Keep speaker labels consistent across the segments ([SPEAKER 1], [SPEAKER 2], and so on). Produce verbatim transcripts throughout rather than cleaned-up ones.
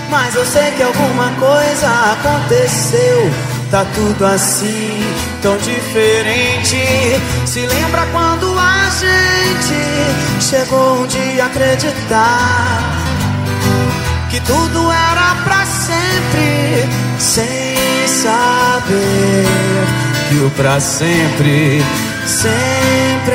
[SPEAKER 1] mas eu sei que alguma coisa aconteceu. Tá tudo assim, tão diferente. Se lembra quando a gente chegou um dia a acreditar que tudo era pra sempre, sem saber que o pra sempre sempre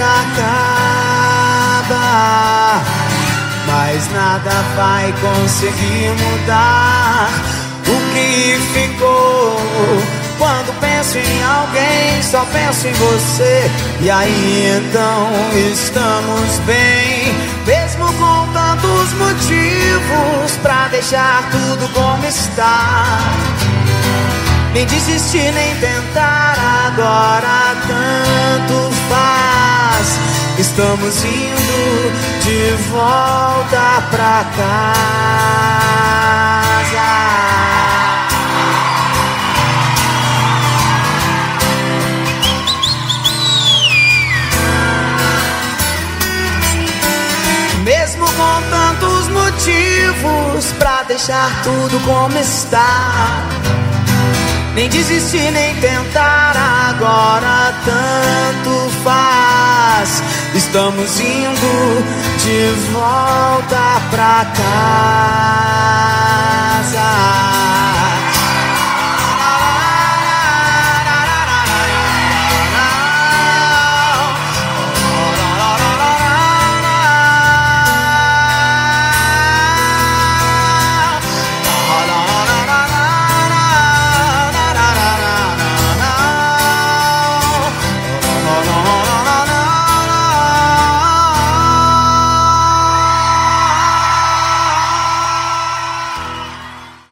[SPEAKER 1] acaba. Mas nada vai conseguir mudar o que ficou. Quando penso em alguém, só penso em você. E aí então estamos bem, mesmo com tantos motivos pra deixar tudo como está. Nem desistir, nem tentar, agora tanto faz. Estamos indo de volta pra casa. Mesmo com tantos motivos pra deixar tudo como está. Nem desistir, nem tentar, agora tanto faz. Estamos indo de volta pra casa.